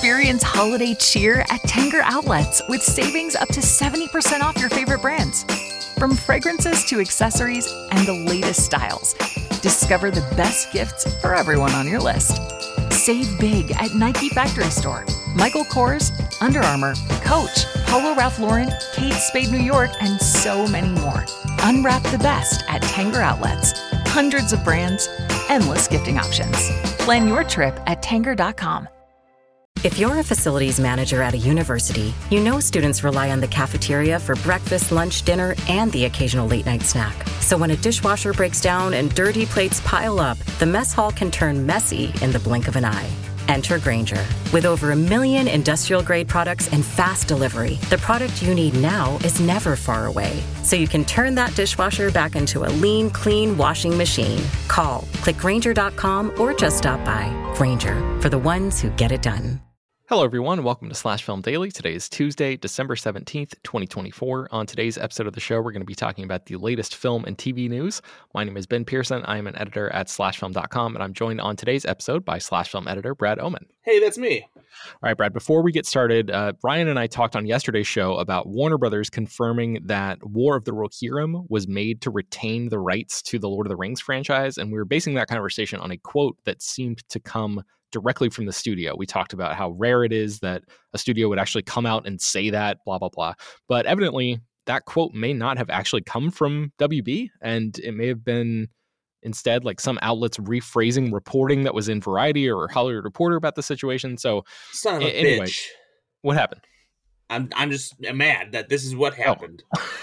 Experience holiday cheer at Tanger Outlets with savings up to 70% off your favorite brands. From fragrances to accessories and the latest styles, discover the best gifts for everyone on your list. Save big at Nike Factory Store, Michael Kors, Under Armour, Coach, Polo Ralph Lauren, Kate Spade New York, and so many more. Unwrap the best at Tanger Outlets. Hundreds of brands, endless gifting options. Plan your trip at Tanger.com. If you're a facilities manager at a university, you know students rely on the cafeteria for breakfast, lunch, dinner, and the occasional late-night snack. So when a dishwasher breaks down and dirty plates pile up, the mess hall can turn messy in the blink of an eye. Enter Grainger. With over 1 million industrial-grade products and fast delivery, the product you need now is never far away. So you can turn that dishwasher back into a lean, clean washing machine. Call, click Grainger.com, or just stop by. Grainger, for the ones who get it done. Hello, everyone. Welcome to Slash Film Daily. Today is Tuesday, December 17th, 2024. On today's episode of the show, we're going to be talking about the latest film and TV news. My name is Ben Pearson. I am an editor at slashfilm.com, and I'm joined on today's episode by Slash Film editor Brad Oman. Hey, that's me. All right, Brad, before we get started, Ryan and I talked on yesterday's show about Warner Brothers confirming that War of the Rohirrim was made to retain the rights to the Lord of the Rings franchise, and we were basing that conversation on a quote that seemed to come directly from the studio. We talked about how rare it is that a studio would actually come out and say that, blah, blah, blah. But evidently, that quote may not have actually come from WB, and it may have been instead like some outlets rephrasing reporting that was in Variety or Hollywood Reporter about the situation. So son of a anyway, bitch. What happened? I'm just mad that this is what happened.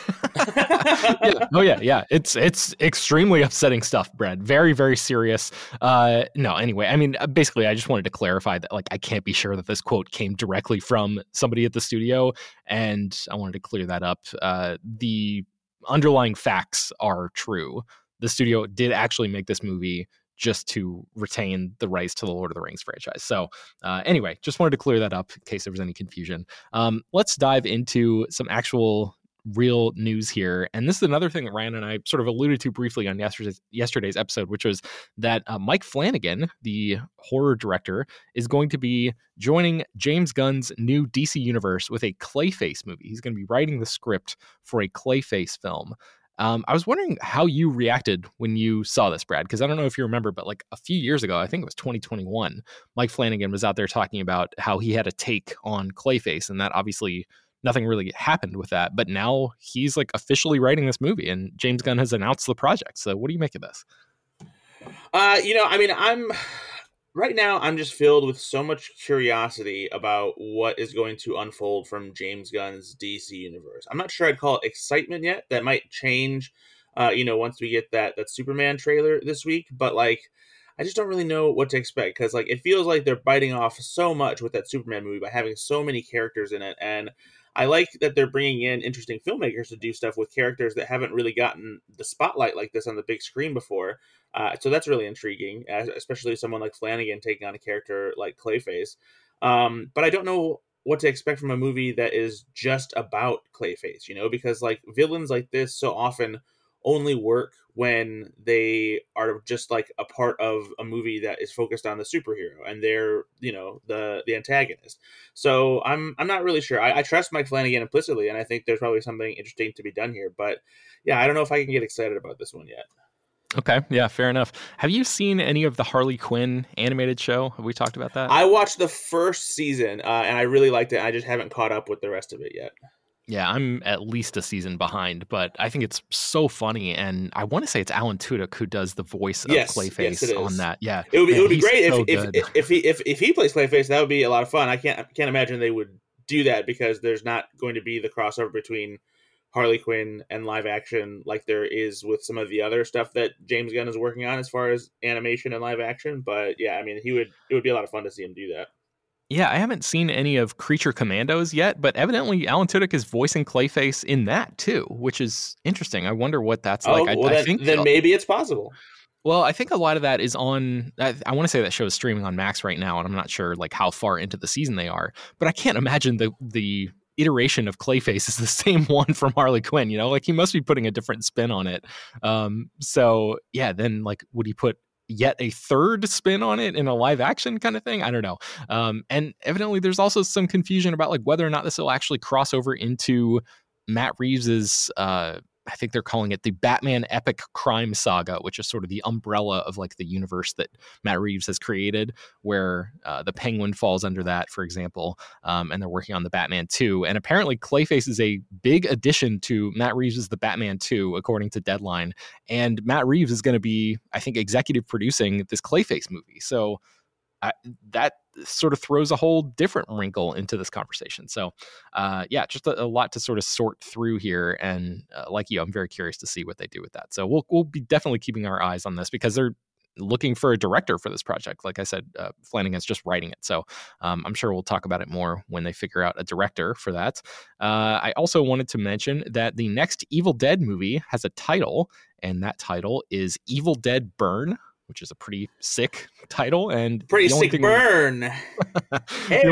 Yeah. It's extremely upsetting stuff, Brad. Very, very serious. Anyway, I mean, basically, I just wanted to clarify that, like, I can't be sure that this quote came directly from somebody at the studio, and I wanted to clear that up. The underlying facts are true. The studio did actually make this movie just to retain the rights to the Lord of the Rings franchise. So anyway, just wanted to clear that up in case there was any confusion. Let's dive into some actual real news here. And this is another thing that Ryan and I sort of alluded to briefly on yesterday's episode, which was that Mike Flanagan, the horror director, is going to be joining James Gunn's new DC universe with a Clayface movie. He's going to be writing the script for a Clayface film. I was wondering how you reacted when you saw this, Brad, because I don't know if you remember, but like a few years ago, I think it was 2021, Mike Flanagan was out there talking about how he had a take on Clayface, and that obviously nothing really happened with that. But now he's like officially writing this movie, and James Gunn has announced the project. So what do you make of this? Right now, I'm just filled with so much curiosity about what is going to unfold from James Gunn's DC universe. I'm not sure I'd call it excitement yet. That might change, once we get that Superman trailer this week. But, like, I just don't really know what to expect because, like, it feels like they're biting off so much with that Superman movie by having so many characters in it. And I like that they're bringing in interesting filmmakers to do stuff with characters that haven't really gotten the spotlight like this on the big screen before. So that's really intriguing, especially someone like Flanagan taking on a character like Clayface. But I don't know what to expect from a movie that is just about Clayface, because like villains like this so often only work when they are just like a part of a movie that is focused on the superhero and they're, the antagonist. So I'm not really sure. I trust Mike Flanagan implicitly, and I think there's probably something interesting to be done here. But yeah, I don't know if I can get excited about this one yet. Okay. Yeah, fair enough. Have you seen any of the Harley Quinn animated show? Have we talked about that? I watched the first season and I really liked it. I just haven't caught up with the rest of it yet. Yeah, I'm at least a season behind, but I think it's so funny. And I want to say it's Alan Tudyk who does the voice of Clayface on that. Yeah, it would be great if he plays Clayface. That would be a lot of fun. I can't imagine they would do that because there's not going to be the crossover between Harley Quinn and live action like there is with some of the other stuff that James Gunn is working on as far as animation and live action. But yeah, I mean, it would be a lot of fun to see him do that. Yeah, I haven't seen any of Creature Commandos yet, but evidently Alan Tudyk is voicing Clayface in that too, which is interesting. I wonder what that's like. I think maybe it's possible. Well, I think a lot of that is on, I want to say that show is streaming on Max right now, and I'm not sure like how far into the season they are, but I can't imagine the iteration of Clayface is the same one from Harley Quinn, like he must be putting a different spin on it. So yeah, then like would he put yet a third spin on it in a live action kind of thing. I don't know. And evidently there's also some confusion about like whether or not this will actually cross over into Matt Reeves's I think they're calling it the Batman Epic Crime Saga, which is sort of the umbrella of like the universe that Matt Reeves has created, where the Penguin falls under that, for example, and they're working on the Batman 2. And apparently Clayface is a big addition to Matt Reeves' The Batman 2, according to Deadline. And Matt Reeves is going to be, I think, executive producing this Clayface movie. So that sort of throws a whole different wrinkle into this conversation. So, yeah, just a lot to sort of sort through here. And like you, I'm very curious to see what they do with that. So we'll be definitely keeping our eyes on this because they're looking for a director for this project. Like I said, Flanagan's just writing it. So I'm sure we'll talk about it more when they figure out a director for that. I also wanted to mention that the next Evil Dead movie has a title, and that title is Evil Dead Burn, which is a pretty sick title and pretty sick burn. The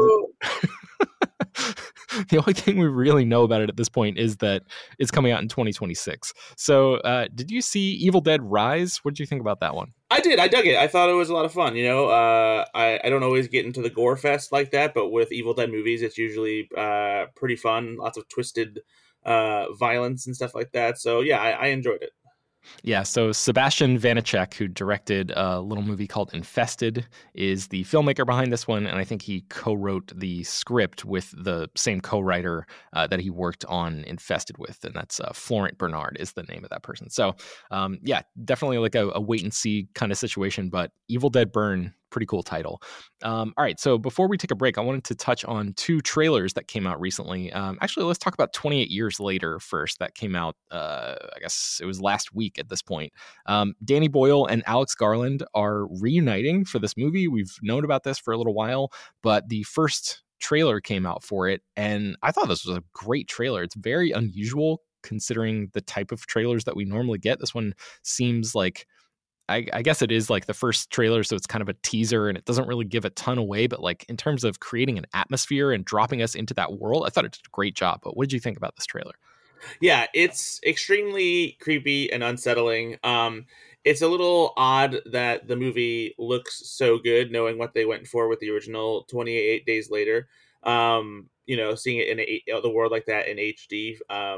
only thing we really know about it at this point is that it's coming out in 2026. So did you see Evil Dead Rise? What did you think about that one? I did. I dug it. I thought it was a lot of fun. I don't always get into the gore fest like that, but with Evil Dead movies, it's usually pretty fun. Lots of twisted violence and stuff like that. So yeah, I enjoyed it. Yeah, so Sebastian Vanacek, who directed a little movie called Infested, is the filmmaker behind this one, and I think he co-wrote the script with the same co-writer that he worked on Infested with, and that's Florent Bernard is the name of that person. So, yeah, definitely like a wait-and-see kind of situation, but Evil Dead Burn, pretty cool title. All right, so before we take a break, I wanted to touch on two trailers that came out recently. Actually, let's talk about 28 Years Later first. That came out, I guess it was last week at this point. Danny Boyle and Alex Garland are reuniting for this movie. We've known about this for a little while, but the first trailer came out for it, and I thought this was a great trailer. It's very unusual considering the type of trailers that we normally get. This one seems like, I guess it is like the first trailer, so it's kind of a teaser and it doesn't really give a ton away, but like in terms of creating an atmosphere and dropping us into that world, I thought it did a great job. But what did you think about this trailer? Yeah, it's extremely creepy and unsettling. It's a little odd that the movie looks so good, knowing what they went for with the original 28 Days Later. Seeing it in the world like that in HD.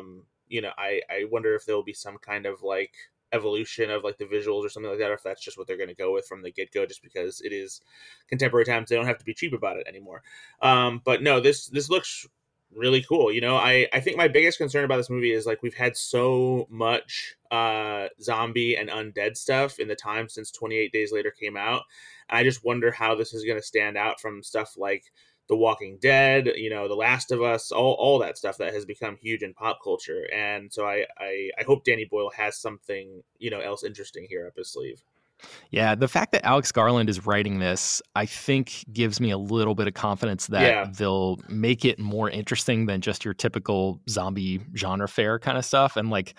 I wonder if there'll be some kind of like evolution of like the visuals or something like that, or if that's just what they're going to go with from the get-go, just because it is contemporary times. They don't have to be cheap about it anymore. But no, this looks really cool. I think my biggest concern about this movie is like we've had so much zombie and undead stuff in the time since 28 Days Later came out. I just wonder how this is going to stand out from stuff like The Walking Dead, The Last of Us, all that stuff that has become huge in pop culture. And so I hope Danny Boyle has something, else interesting here up his sleeve. Yeah, the fact that Alex Garland is writing this, I think gives me a little bit of confidence that they'll make it more interesting than just your typical zombie genre fare kind of stuff. And like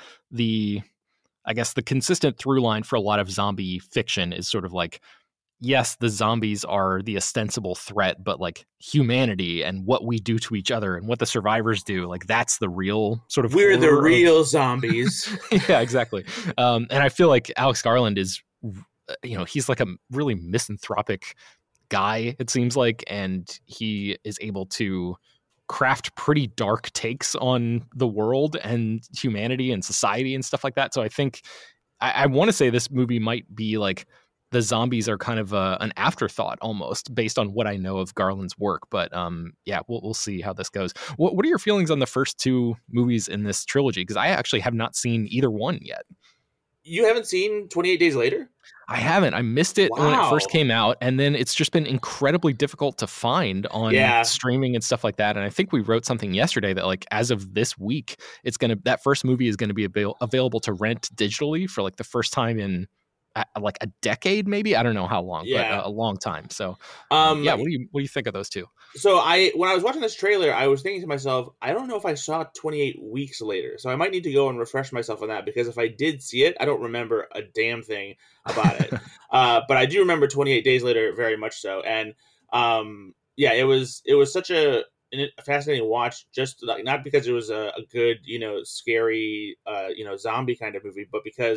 I guess the consistent through line for a lot of zombie fiction is sort of like, yes, the zombies are the ostensible threat, but like humanity and what we do to each other and what the survivors do, like that's the real sort of... We're the real zombies. Yeah, exactly. And I feel like Alex Garland is, he's like a really misanthropic guy, it seems like, and he is able to craft pretty dark takes on the world and humanity and society and stuff like that. So I think I want to say this movie might be like the zombies are kind of an afterthought almost based on what I know of Garland's work. But yeah, we'll see how this goes. What are your feelings on the first two movies in this trilogy? Because I actually have not seen either one yet. You haven't seen 28 Days Later? I haven't. I missed it when it first came out, and then it's just been incredibly difficult to find on streaming and stuff like that. And I think we wrote something yesterday that like as of this week, that first movie is going to be available to rent digitally for like the first time in like a decade, maybe. I don't know how long, but a long time. So yeah, what do you think of those two? So when I was watching this trailer, I was thinking to myself, I don't know if I saw 28 Weeks Later. So I might need to go and refresh myself on that, because if I did see it, I don't remember a damn thing about it. But I do remember 28 Days Later very much so. And yeah, it was such a fascinating watch, just like, not because it was a good, scary, zombie kind of movie, but because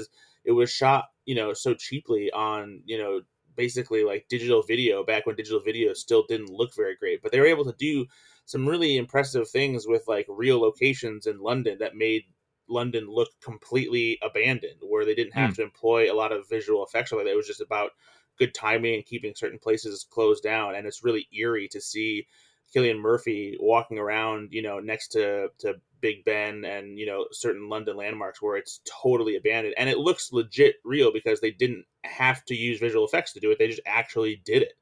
it was shot, so cheaply on, basically like digital video back when digital video still didn't look very great. But they were able to do some really impressive things with like real locations in London that made London look completely abandoned, where they didn't have to employ a lot of visual effects like that. It was just about good timing and keeping certain places closed down. And it's really eerie to see Cillian Murphy walking around, next to Big Ben and, certain London landmarks where it's totally abandoned. And it looks legit real because they didn't have to use visual effects to do it. They just actually did it.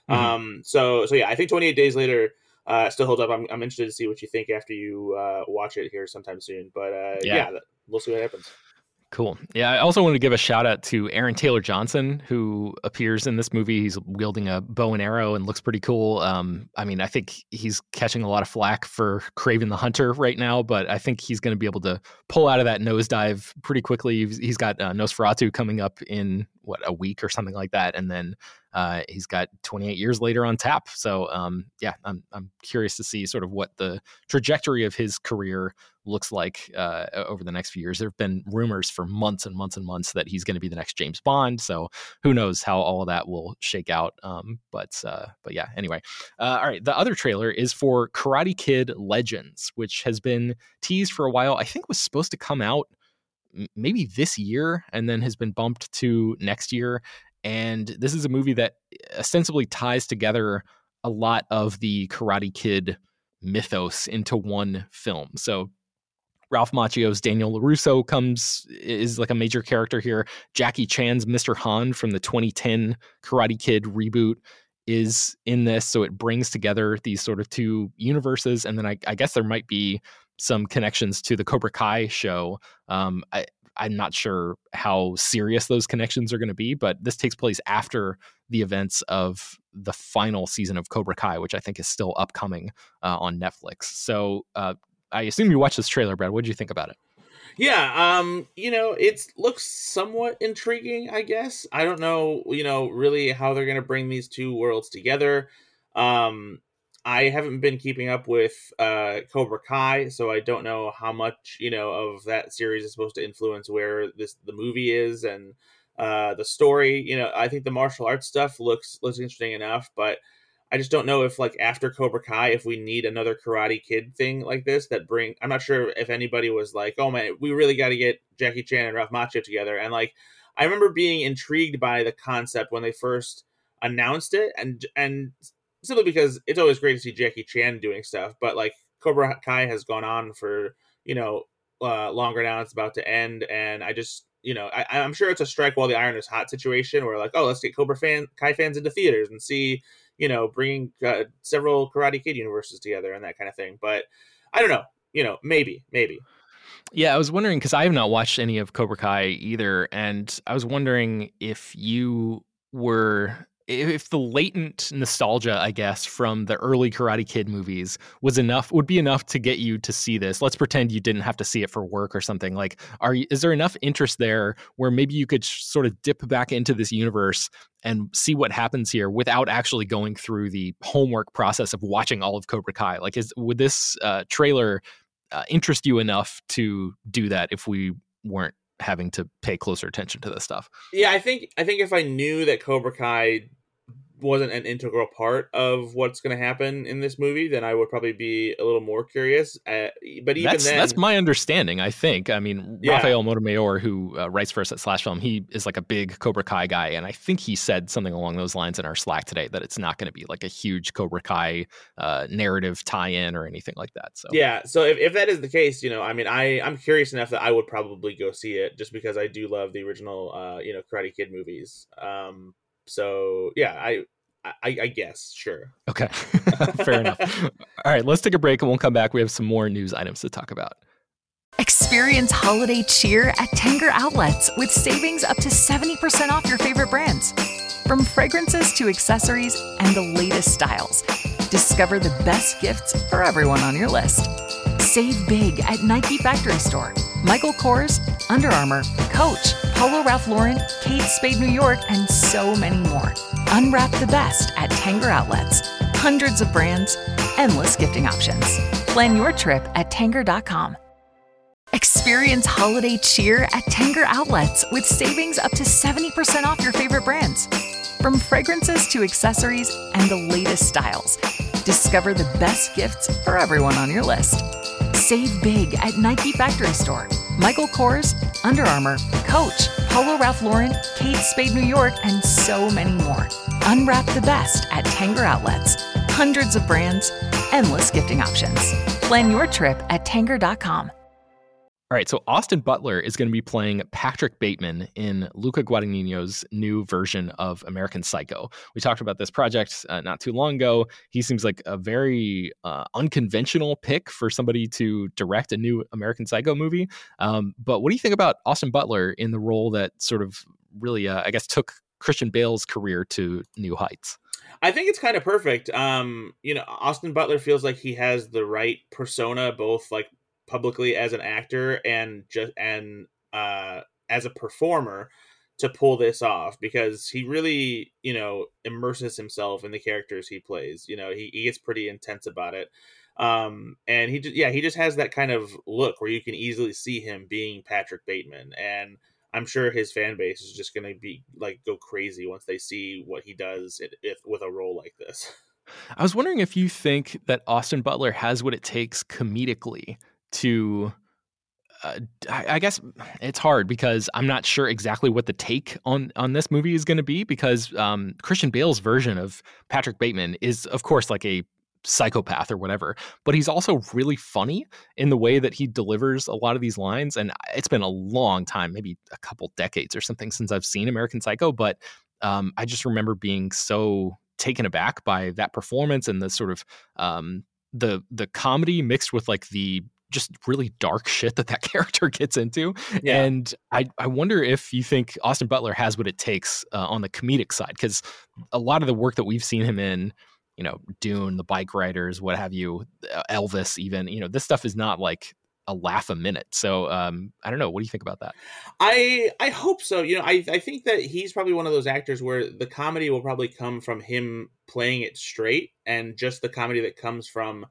So yeah, I think 28 Days Later still holds up. I'm interested to see what you think after you watch it here sometime soon. But yeah, we'll see what happens. Cool. Yeah, I also want to give a shout out to Aaron Taylor Johnson, who appears in this movie. He's wielding a bow and arrow and looks pretty cool. I think he's catching a lot of flack for Kraven the Hunter right now, but I think he's going to be able to pull out of that nosedive pretty quickly. He's got Nosferatu coming up in a week or something like that, and then he's got 28 Years Later on tap. So I'm curious to see sort of what the trajectory of his career looks like over the next few years. There have been rumors for months and months and months that he's going to be the next James Bond. So who knows how all of that will shake out. But yeah, anyway. All right. The other trailer is for Karate Kid Legends, which has been teased for a while. I think was supposed to come out maybe this year and then has been bumped to next year. And this is a movie that ostensibly ties together a lot of the Karate Kid mythos into one film. So Ralph Macchio's Daniel LaRusso is like a major character here. Jackie Chan's Mr. Han from the 2010 Karate Kid reboot is in this. So it brings together these sort of two universes. And then I guess there might be some connections to the Cobra Kai show. I'm not sure how serious those connections are going to be, but this takes place after the events of the final season of Cobra Kai, which I think is still upcoming on Netflix. So I assume you watched this trailer, Brad. What did you think about it? Yeah, it looks somewhat intriguing, I guess. I don't know, really how they're going to bring these two worlds together. I haven't been keeping up with Cobra Kai, so I don't know how much, of that series is supposed to influence where the movie is and the story. I think the martial arts stuff looks interesting enough, but I just don't know if, like, after Cobra Kai, if we need another Karate Kid thing like this I'm not sure if anybody was like, oh man, we really got to get Jackie Chan and Ralph Macchio together. And like, I remember being intrigued by the concept when they first announced it, and simply because it's always great to see Jackie Chan doing stuff, but like Cobra Kai has gone on for, longer now. It's about to end. And I just, I'm sure it's a strike while the iron is hot situation where like, oh, let's get Cobra Kai fans into theaters and see, bringing several Karate Kid universes together and that kind of thing. But I don't know, maybe. Yeah, I was wondering, because I have not watched any of Cobra Kai either. And I was wondering if the latent nostalgia, I guess, from the early Karate Kid movies would be enough to get you to see this. Let's pretend you didn't have to see it for work or something. Like, is there enough interest there where maybe you could sort of dip back into this universe and see what happens here without actually going through the homework process of watching all of Cobra Kai? Like, would this trailer interest you enough to do that if we weren't having to pay closer attention to this stuff? Yeah, I think if I knew that Cobra Kai wasn't an integral part of what's going to happen in this movie, then I would probably be a little more curious. But even that's my understanding, I think. I mean, yeah. Rafael Montemayor, who writes for us at Slash Film, he is like a big Cobra Kai guy. And I think he said something along those lines in our Slack today, that it's not going to be like a huge Cobra Kai narrative tie-in or anything like that. So yeah. So if that is the case, I'm curious enough that I would probably go see it just because I do love the original, Karate Kid movies. So yeah, I guess, sure. Okay, fair enough. All right, let's take a break and we'll come back. We have some more news items to talk about. Experience holiday cheer at Tanger Outlets with savings up to 70% off your favorite brands. From fragrances to accessories and the latest styles, discover the best gifts for everyone on your list. Save big at Nike Factory Store, Michael Kors, Under Armour, Coach, Polo Ralph Lauren, Kate Spade New York, and so many more. Unwrap the best at Tanger Outlets. Hundreds of brands, endless gifting options. Plan your trip at Tanger.com. Experience holiday cheer at Tanger Outlets with savings up to 70% off your favorite brands. From fragrances to accessories and the latest styles, discover the best gifts for everyone on your list. Save big at Nike Factory Store, Michael Kors, Under Armour, Coach, Polo Ralph Lauren, Kate Spade New York, and so many more. Unwrap the best at Tanger Outlets. Hundreds of brands, endless gifting options. Plan your trip at Tanger.com. All right, so Austin Butler is going to be playing Patrick Bateman in Luca Guadagnino's new version of American Psycho. We talked about this project not too long ago. He seems like a very unconventional pick for somebody to direct a new American Psycho movie. But what do you think about Austin Butler in the role that sort of really, I guess, took Christian Bale's career to new heights? I think it's kind of perfect. Austin Butler feels like he has the right persona, both like publicly as an actor and as a performer, to pull this off, because he really, immerses himself in the characters he plays. He gets pretty intense about it. And he just has that kind of look where you can easily see him being Patrick Bateman. And I'm sure his fan base is just going to be like go crazy once they see what he does with a role like this. I was wondering if you think that Austin Butler has what it takes comedically to I guess it's hard because I'm not sure exactly what the take on this movie is going to be, because Christian Bale's version of Patrick Bateman is, of course, like a psychopath or whatever, but he's also really funny in the way that he delivers a lot of these lines. And it's been a long time, maybe a couple decades or something, since I've seen American Psycho, but I just remember being so taken aback by that performance and the sort of the comedy mixed with like the just really dark shit that character gets into. Yeah. And I wonder if you think Austin Butler has what it takes on the comedic side, because a lot of the work that we've seen him in, Dune, The Bike Riders, what have you, Elvis even, this stuff is not like a laugh a minute. So I don't know. What do you think about that? I hope so. I think that he's probably one of those actors where the comedy will probably come from him playing it straight, and just the comedy that comes from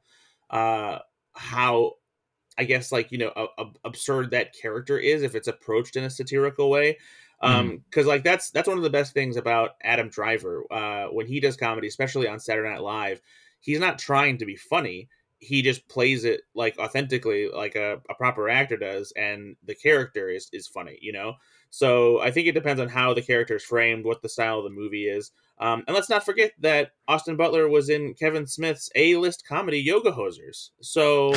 how, I guess, like, absurd that character is if it's approached in a satirical way. Because like that's one of the best things about Adam Driver when he does comedy, especially on Saturday Night Live. He's not trying to be funny. He just plays it like authentically, like a proper actor does, and the character is funny, So I think it depends on how the character is framed, what the style of the movie is. And let's not forget that Austin Butler was in Kevin Smith's A-list comedy Yoga Hosers. So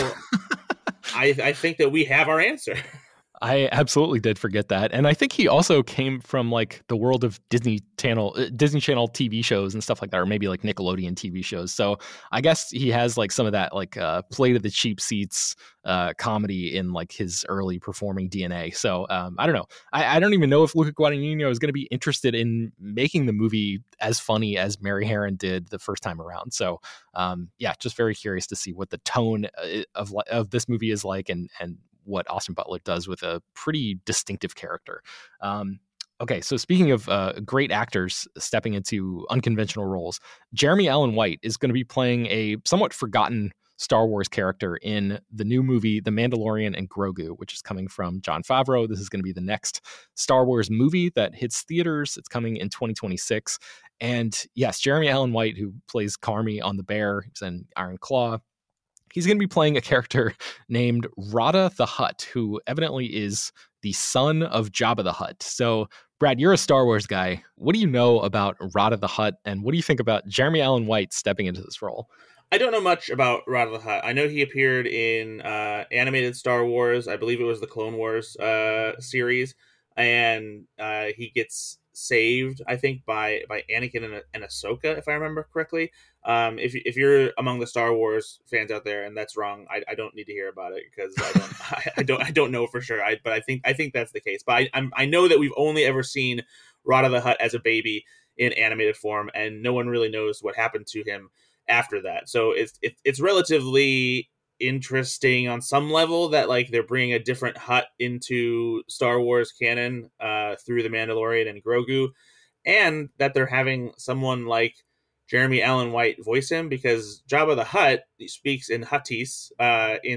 I think that we have our answer. I absolutely did forget that. And I think he also came from like the world of Disney Channel TV shows and stuff like that, or maybe like Nickelodeon TV shows. So I guess he has like some of that like play to the cheap seats comedy in like his early performing DNA. So I don't know. I don't even know if Luca Guadagnino is going to be interested in making the movie as funny as Mary Harron did the first time around. So just very curious to see what the tone of this movie is like, and what Austin Butler does with a pretty distinctive character. Okay, so speaking of great actors stepping into unconventional roles, Jeremy Allen White is going to be playing a somewhat forgotten Star Wars character in the new movie The Mandalorian and Grogu, which is coming from Jon Favreau. This is going to be the next Star Wars movie that hits theaters. It's coming in 2026. And yes, Jeremy Allen White, who plays Carmy on The Bear, he's in Iron Claw. He's going to be playing a character named Rada the Hutt, who evidently is the son of Jabba the Hutt. So, Brad, you're a Star Wars guy. What do you know about Rada the Hutt, and what do you think about Jeremy Allen White stepping into this role? I don't know much about Rada the Hutt. I know he appeared in animated Star Wars. I believe it was the Clone Wars series, and he gets saved, I think, by Anakin and Ahsoka, if I remember correctly. If you're among the Star Wars fans out there and that's wrong, I don't need to hear about it, because I don't know for sure. But I think that's the case. But I know that we've only ever seen Rada the Hutt as a baby in animated form, and no one really knows what happened to him after that. So it's relatively interesting on some level that like they're bringing a different Hutt into Star Wars canon through The Mandalorian and Grogu, and that they're having someone like Jeremy Allen White voice him, because Jabba the Hutt speaks in Huttese in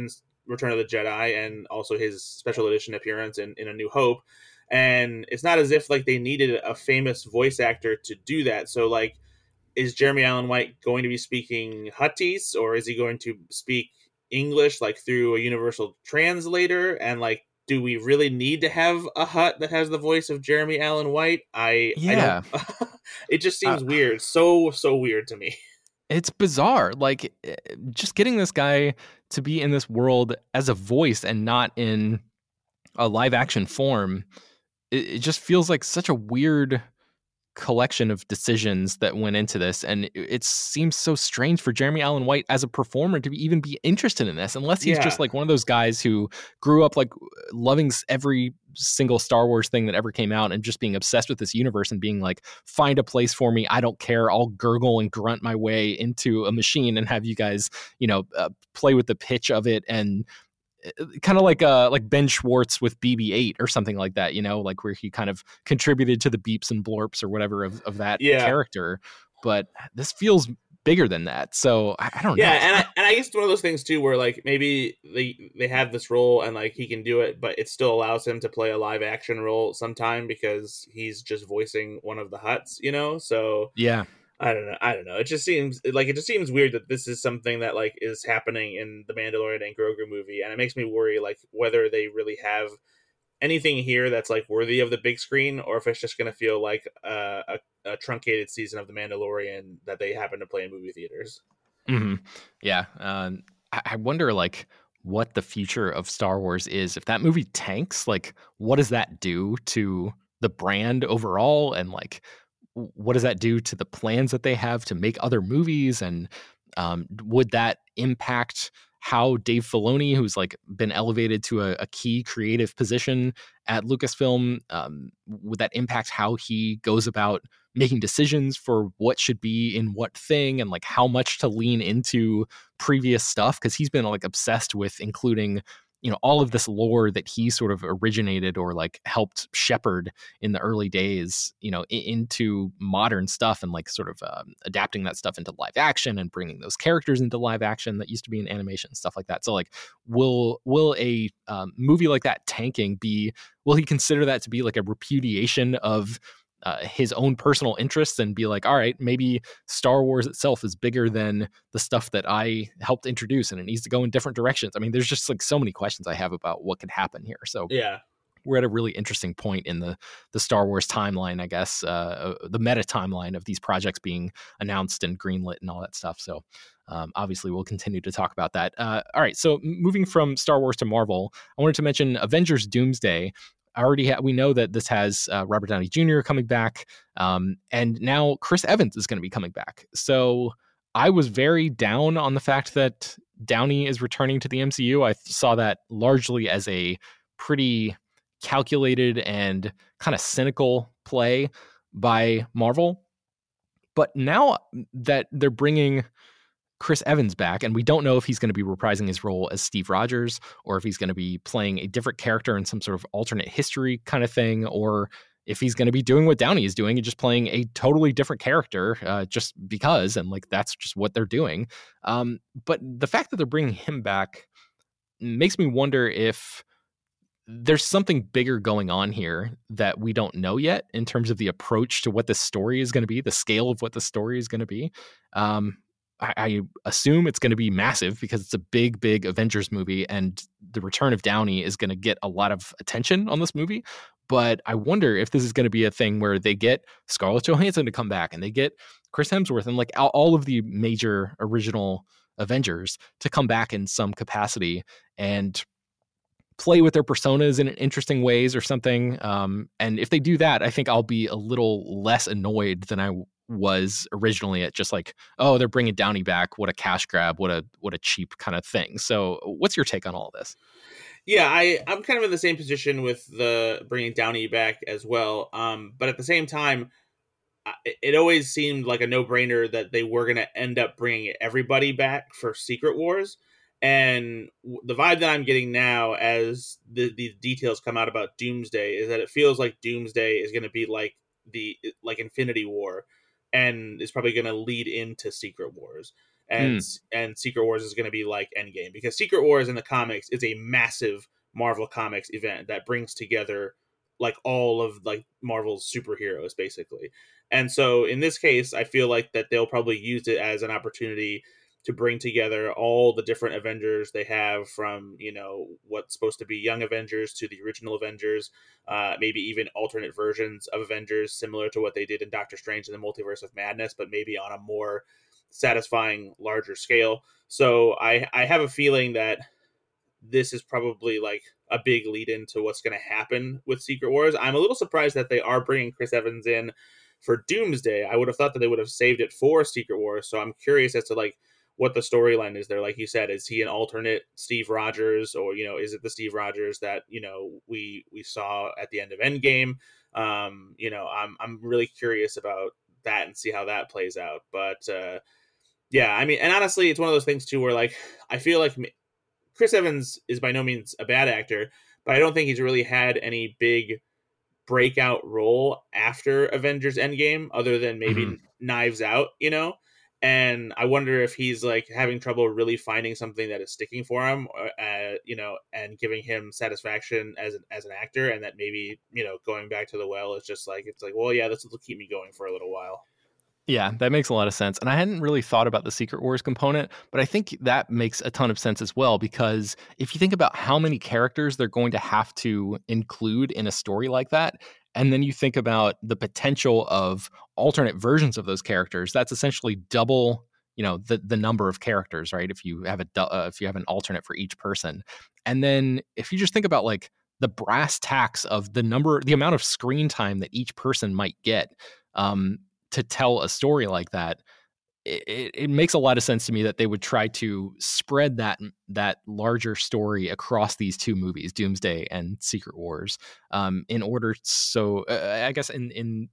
Return of the Jedi and also his special edition appearance in A New Hope. And it's not as if like they needed a famous voice actor to do that. So like, is Jeremy Allen White going to be speaking Huttese, or is he going to speak English like through a universal translator? And like, do we really need to have a Hutt that has the voice of Jeremy Allen White? I don't. It just seems weird, so weird to me. It's bizarre. Like, just getting this guy to be in this world as a voice and not in a live action form, it just feels like such a weird collection of decisions that went into this, and it seems so strange for Jeremy Allen White as a performer to even be interested in this, unless he's just like one of those guys who grew up like loving every single Star Wars thing that ever came out and just being obsessed with this universe and being like, find a place for me, I don't care, I'll gurgle and grunt my way into a machine and have you guys, play with the pitch of it, and kind of like Ben Schwartz with BB-8 or something like that, like where he kind of contributed to the beeps and blorps or whatever of that character. But this feels bigger than that, so I don't know. Yeah, and I guess it's one of those things too where like maybe they have this role and like he can do it, but it still allows him to play a live action role sometime because he's just voicing one of the Hutts, So yeah. I don't know. It just seems weird that this is something that like is happening in the Mandalorian and Grogu movie, and it makes me worry like whether they really have anything here that's like worthy of the big screen, or if it's just going to feel like a truncated season of the Mandalorian that they happen to play in movie theaters. Mm-hmm. Yeah, I wonder like what the future of Star Wars is if that movie tanks. Like, what does that do to the brand overall, and like, what does that do to the plans that they have to make other movies? And would that impact how Dave Filoni, who's like been elevated to a key creative position at Lucasfilm, would that impact how he goes about making decisions for what should be in what thing, and like how much to lean into previous stuff? Because he's been like obsessed with including all of this lore that he sort of originated or like helped shepherd in the early days, into modern stuff, and like sort of adapting that stuff into live action and bringing those characters into live action that used to be in animation, stuff like that. So like, will a movie like that tanking will he consider that to be like a repudiation of his own personal interests and be like, all right, maybe Star Wars itself is bigger than the stuff that I helped introduce and it needs to go in different directions? I mean, there's just like so many questions I have about what could happen here. So yeah, we're at a really interesting point in the Star Wars timeline, I guess, the meta timeline of these projects being announced and greenlit and all that stuff. So obviously we'll continue to talk about that. All right. So moving from Star Wars to Marvel, I wanted to mention Avengers Doomsday. We know that this has Robert Downey Jr. coming back, and now Chris Evans is going to be coming back. So I was very down on the fact that Downey is returning to the MCU. I saw that largely as a pretty calculated and kind of cynical play by Marvel. But now that they're bringing Chris Evans back, and we don't know if he's going to be reprising his role as Steve Rogers, or if he's going to be playing a different character in some sort of alternate history kind of thing, or if he's going to be doing what Downey is doing and just playing a totally different character just because, and like that's just what they're doing. But the fact that they're bringing him back makes me wonder if there's something bigger going on here that we don't know yet in terms of the approach to what the story is going to be, the scale of what the story is going to be. I assume it's going to be massive because it's a big Avengers movie, and the return of Downey is going to get a lot of attention on this movie. But I wonder if this is going to be a thing where they get Scarlett Johansson to come back and they get Chris Hemsworth and like all of the major original Avengers to come back in some capacity and play with their personas in interesting ways or something. And if they do that, I think I'll be a little less annoyed than I was originally at just like, oh, they're bringing Downey back. What a cash grab. What a cheap kind of thing. So what's your take on all this? Yeah, I'm kind of in the same position with the bringing Downey back as well. But at the same time, it always seemed like a no-brainer that they were going to end up bringing everybody back for Secret Wars. And the vibe that I'm getting now as the details come out about Doomsday is that it feels like Doomsday is going to be like Infinity War, and is probably going to lead into Secret Wars. and Secret Wars is going to be like Endgame, because Secret Wars in the comics is a massive Marvel Comics event that brings together like all of like Marvel's superheroes basically. And so in this case, I feel like that they'll probably use it as an opportunity to bring together all the different Avengers they have, from, you know, what's supposed to be Young Avengers to the original Avengers, maybe even alternate versions of Avengers, similar to what they did in Doctor Strange in the Multiverse of Madness, but maybe on a more satisfying, larger scale. So I have a feeling that this is probably like a big lead into what's going to happen with Secret Wars. I'm a little surprised that they are bringing Chris Evans in for Doomsday. I would have thought that they would have saved it for Secret Wars. So I'm curious as to like what the storyline is there. Like you said, is he an alternate Steve Rogers, or, you know, is it the Steve Rogers that, you know, we saw at the end of Endgame? You know, I'm really curious about that and see how that plays out. But yeah, I mean, and honestly, it's one of those things too, where like, I feel like Chris Evans is by no means a bad actor, but I don't think he's really had any big breakout role after Avengers Endgame, other than maybe Knives Out, you know? And I wonder if he's like having trouble really finding something that is sticking for him, you know, and giving him satisfaction as an actor, and that maybe, you know, going back to the well is just like, it's like, well, yeah, this will keep me going for a little while. Yeah, that makes a lot of sense. And I hadn't really thought about the Secret Wars component, but I think that makes a ton of sense as well, because if you think about how many characters they're going to have to include in a story like that, and then you think about the potential of alternate versions of those characters, that's essentially double, you know, the number of characters, right? If you have an alternate for each person. And then if you just think about like the brass tacks of the amount of screen time that each person might get, to tell a story like that, it makes a lot of sense to me that they would try to spread that larger story across these two movies, Doomsday and Secret Wars, in order. So I guess in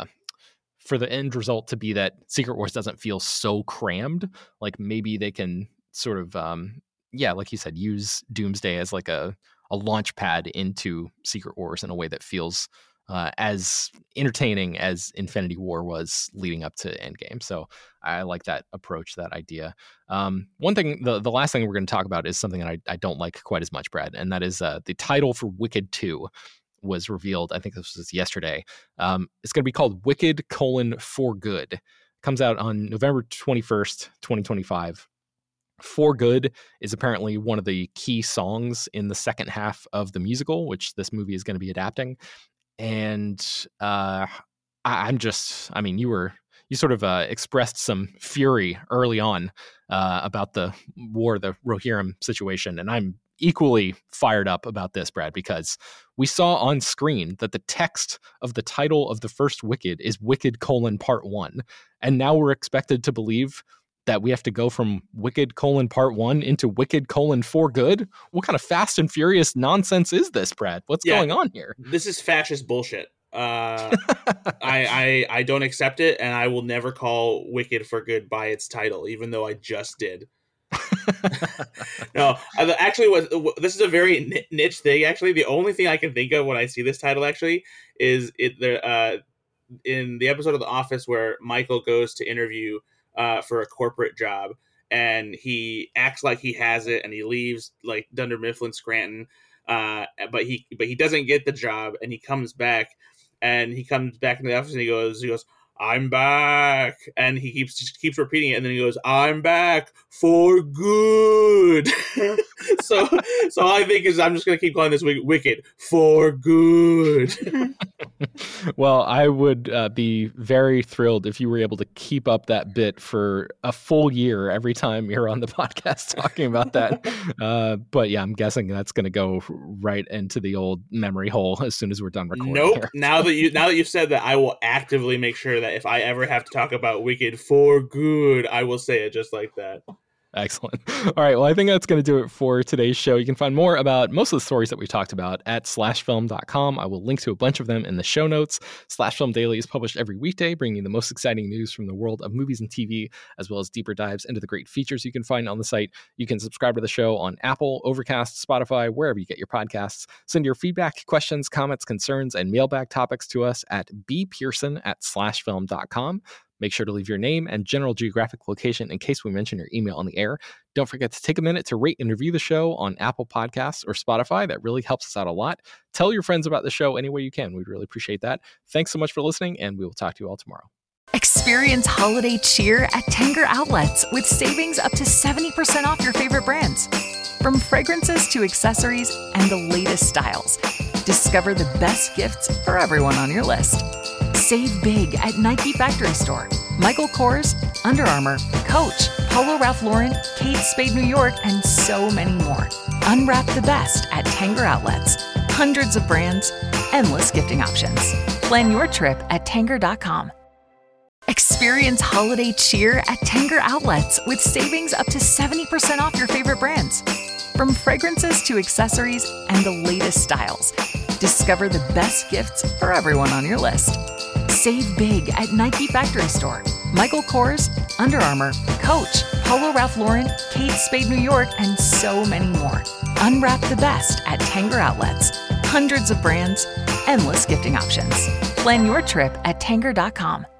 for the end result to be that Secret Wars doesn't feel so crammed, like maybe they can sort of, like you said, use Doomsday as like a launch pad into Secret Wars in a way that feels as entertaining as Infinity War was leading up to Endgame. So I like that approach, that idea. One thing, the last thing we're going to talk about is something that I don't like quite as much, Brad, and that is the title for Wicked 2 was revealed. I think this was yesterday. It's going to be called Wicked: For Good. Comes out on November 21st, 2025. For Good is apparently one of the key songs in the second half of the musical, which this movie is going to be adapting. And you sort of expressed some fury early on about the Rohirrim situation. And I'm equally fired up about this, Brad, because we saw on screen that the text of the title of the first Wicked is Wicked: Part 1. And now we're expected to believe that we have to go from Wicked: Part 1 into Wicked: For Good? What kind of Fast and Furious nonsense is this, Brad? What's going on here? This is fascist bullshit. I don't accept it, and I will never call Wicked: For Good by its title, even though I just did. No, actually, this is a very niche thing. Actually, the only thing I can think of when I see this title actually is in the episode of The Office where Michael goes to interview for a corporate job, and he acts like he has it, and he leaves like Dunder Mifflin Scranton, but he doesn't get the job, and he comes back into the office, and he goes, "I'm back," and he keeps repeating it, and then he goes, "I'm back for good." so all I think is I'm just gonna keep calling this Wicked for Good. Well, I would be very thrilled if you were able to keep up that bit for a full year every time you're on the podcast talking about that. But yeah, I'm guessing that's going to go right into the old memory hole as soon as we're done recording. Nope. Here. Now that you've said that, I will actively make sure that if I ever have to talk about Wicked for Good, I will say it just like that. Excellent. All right. Well, I think that's going to do it for today's show. You can find more about most of the stories that we talked about at slashfilm.com. I will link to a bunch of them in the show notes. Slash Film Daily is published every weekday, bringing you the most exciting news from the world of movies and TV, as well as deeper dives into the great features you can find on the site. You can subscribe to the show on Apple, Overcast, Spotify, wherever you get your podcasts. Send your feedback, questions, comments, concerns, and mailbag topics to us at bpearson@slashfilm.com. Make sure to leave your name and general geographic location in case we mention your email on the air. Don't forget to take a minute to rate and review the show on Apple Podcasts or Spotify. That really helps us out a lot. Tell your friends about the show any way you can. We'd really appreciate that. Thanks so much for listening, and we will talk to you all tomorrow. Experience holiday cheer at Tanger Outlets with savings up to 70% off your favorite brands. From fragrances to accessories and the latest styles, discover the best gifts for everyone on your list. Save big at Nike Factory Store, Michael Kors, Under Armour, Coach, Polo Ralph Lauren, Kate Spade New York, and so many more. Unwrap the best at Tanger Outlets. Hundreds of brands, endless gifting options. Plan your trip at Tanger.com. Experience holiday cheer at Tanger Outlets with savings up to 70% off your favorite brands. From fragrances to accessories and the latest styles, discover the best gifts for everyone on your list. Save big at Nike Factory Store, Michael Kors, Under Armour, Coach, Polo Ralph Lauren, Kate Spade New York, and so many more. Unwrap the best at Tanger Outlets. Hundreds of brands, endless gifting options. Plan your trip at Tanger.com.